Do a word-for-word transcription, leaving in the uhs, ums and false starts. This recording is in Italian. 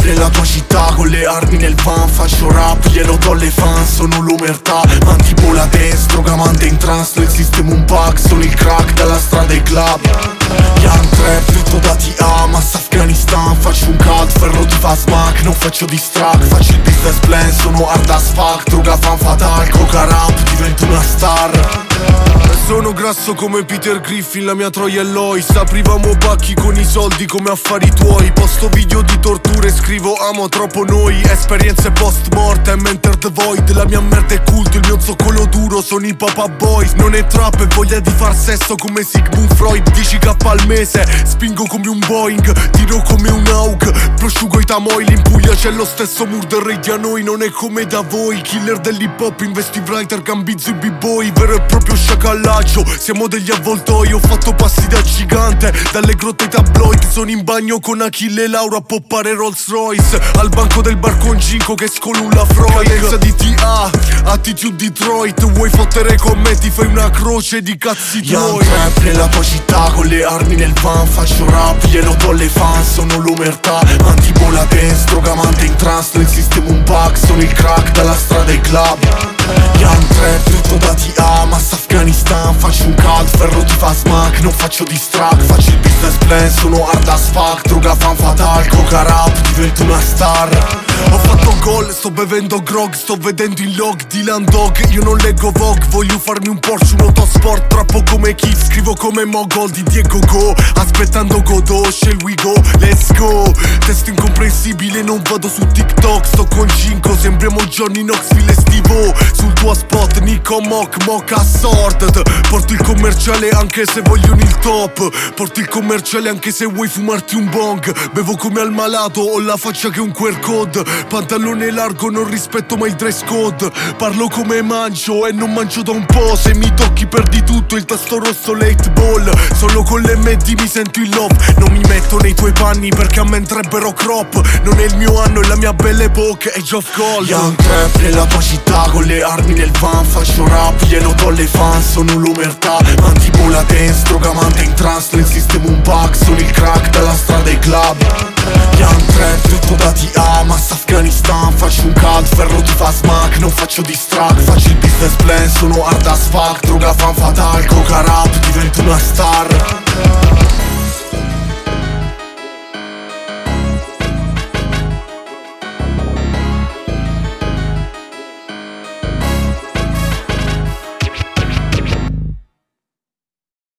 nella tua città con le armi nel van, faccio rap, glielo do alle fan, sono l'omertà, mantibola dance, droga manda in trance, nel sistema un bug, sono il crack dalla strada ai club. Young trap, tutto da T A, massa Afghanistan, faccio un cult, ferro ti fa smack, non faccio distrack, faccio il business plan, sono hard as fuck, droga fan fatal, coca rap, divento una star. Sono grasso come Peter Griffin, la mia troia è Lois. Aprivamo pacchi con i soldi come affari tuoi. Posto video di torture, scrivo amo troppo noi. Esperienze post mortem, enter the void. La mia merda è culto, il mio zoccolo duro sono i Papa Boys. Non è trap e voglia di far sesso come Sigmund Freud. dieci k al mese, spingo come un Boeing, tiro come un Hawk, prosciugo i tamoil. In Puglia c'è lo stesso murder rate a noi, non è come da voi. Killer dell'hip hop, investive writer, gambizzo i b-boy. Vero e proprio sciacallaggio, siamo degli avvoltoi. Ho fatto passi da gigante, dalle grotte ai tabloid. Sono in bagno con Achille e Laura a poppare Rolls Royce. Al banco del bar con Ginko che scolulla Freud. Cadenza di T A, attitude Detroit. Vuoi fottere con me, ti fai una croce di cazzi tuoi. Young trap nella tua città con le armi nel van, faccio rap, glielo do alle fan, sono l'omertà, mantibola dance, droga manda in trance, nel sistema un bug, sono il crack dalla strada ai club. Young trap, tutto da T A, massa Afghanistan, faccio un cult, ferro ti fa smack, non faccio distrack, faccio il business plan, sono hard as fuck, droga fan fatal, coca rap, divento una star. Ho fatto gol, sto bevendo grog, sto vedendo in log Dylan Dog, io non leggo Vogue, voglio farmi un Porsche, un autosport, troppo come Keith, scrivo come Mogol di Diego Go, aspettando Godot, shall we go, let's go. Testo incomprensibile, non vado su TikTok, sto con Cinco, sembriamo Johnny Knoxville e Steve-O, sul tuo spot Nico Mock, Mock Assorted. Porto il commerciale anche se vogliono il top, porto il commerciale anche se vuoi fumarti un bong. Bevo come al malato, ho la faccia che un Q R code, pantalone largo, non rispetto mai il dress code. Parlo come mangio e non mangio da un po', se mi tocchi perdi tutto, il tasto rosso late ball. Solo con l'M D mi sento in love, non mi metto nei tuoi panni perché a me andrebbero crop. Non è il mio anno, è la mia belle epoca, Age of Gold. Young trap nella tua città con le armi nel van, faccio rap, glielo do alle fan, sono l'omertà, mantibola dance, droga manda in trance, nel sistema un bug, sono il crack dalla strada ai club. Young trap, tutto da T A, massa Afghanistan, faccio un cult, ferro ti fa smack, non faccio distrack, faccio il business plan, sono hard as fuck, droga fan fatal, coca rap, divento una star.